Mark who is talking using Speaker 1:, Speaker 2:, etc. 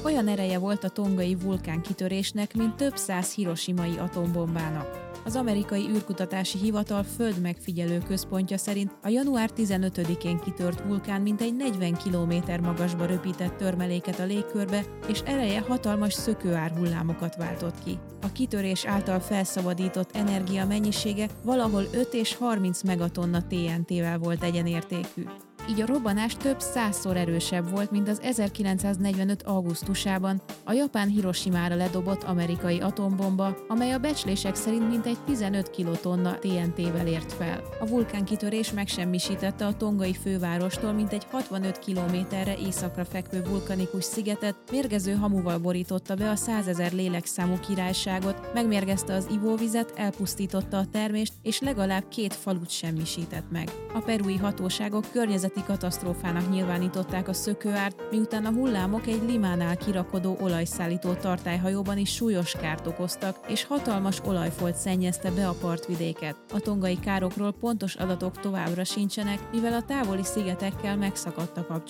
Speaker 1: Olyan ereje volt a tongai vulkánkitörésnek, mint több száz hiroshimai atombombának. Az amerikai űrkutatási hivatal földmegfigyelő központja szerint a január 15-én kitört vulkán mintegy 40 km magasba röpített törmeléket a légkörbe, és ereje hatalmas szökőárhullámokat váltott ki. A kitörés által felszabadított energia mennyisége valahol 5 és 30 megatonna TNT-vel volt egyenértékű. Így a robbanás több százszor erősebb volt, mint az 1945. augusztusában a japán Hiroshimára ledobott amerikai atombomba, amely a becslések szerint mintegy 15 kilotonna TNT-vel ért fel. A vulkánkitörés megsemmisítette a tongai fővárostól mintegy 65 kilométerre északra fekvő vulkanikus szigetet, mérgező hamuval borította be a 100 000 lélekszámú királyságot, megmérgezte az ivóvizet, elpusztította a termést, és legalább 2 falut semmisített meg. A perui hatóságok környezeti katasztrófának nyilvánították a szökőárt, miután a hullámok egy Limánál kirakodó olajszállító tartályhajóban is súlyos kárt okoztak, és hatalmas olajfolt szennyezte be a partvidéket. A tongai károkról pontos adatok továbbra sincsenek, mivel a távoli szigetekkel megszakadt a kapcsolat.